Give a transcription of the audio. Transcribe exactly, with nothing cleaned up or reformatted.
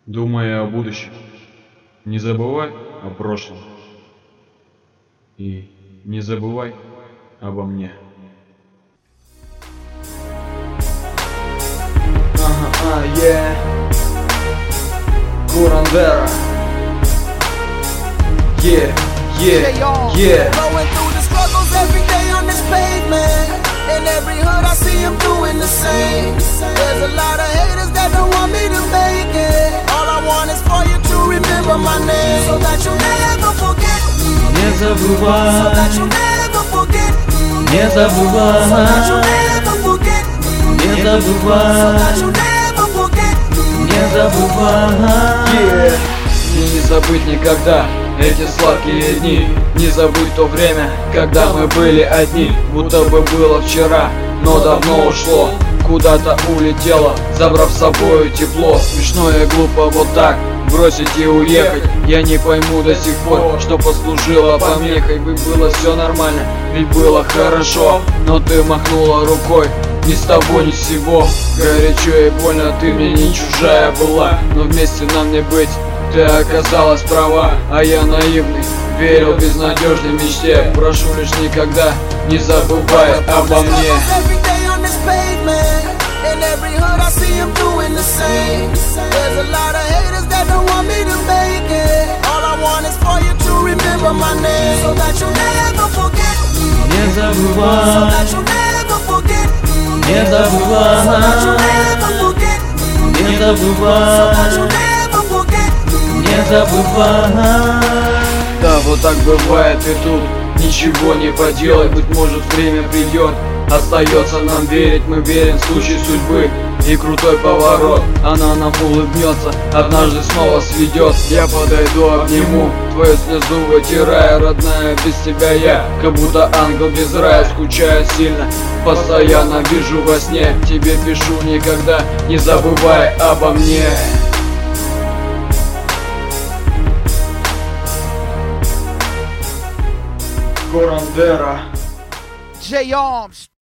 Думая о будущем, не забывай о прошлом. И не забывай обо мне. Ага, а, yeah. Curandera. Yeah, yeah, yeah. Going through the struggles every day on this pavement. In every hood I see them doing the same. There's a lot of haters that don't want me to make it. All I want is for you to remember my name, so that you never forget me. Не So забывай, that you never forget me. не So that you забывай, never forget me. не So that забывай, you never forget me. не забывай. Yeah. И не забыть никогда эти сладкие дни. Не забыть то время, когда мы были одни. Будто бы было вчера, но давно ушло. Куда-то улетело, забрав с собой тепло. Смешно и глупо вот так бросить и уехать. Я не пойму до сих пор, что послужило помехой. Ведь было все нормально, ведь было хорошо. Но ты махнула рукой, ни с того ни с сего. Горячо и больно, ты мне не чужая была. Но вместе нам не быть, ты оказалась права. А я наивный, верил в безнадежной мечте. Прошу лишь никогда не забывай обо мне. In every hood I see them doing the same. There's a lot of haters that don't want me to make it. All I want is for you to remember my name, so that you never forget me. Не So забывай, that you never forget me. не So that you забывай, never forget me. не So that you забывай, never forget me. не забывай. Да, вот так бывает и тут ничего не поделать. Быть может время придет, остается нам верить. Мы верим в случай судьбы и крутой поворот. Она нам улыбнется, однажды снова сведет. Я подойду, обниму, твою слезу вытирая. Родная, без тебя я, как будто ангел без рая. Скучаю сильно, постоянно вижу во сне. Тебе пишу никогда, не забывай обо мне. Curandera. J Arms.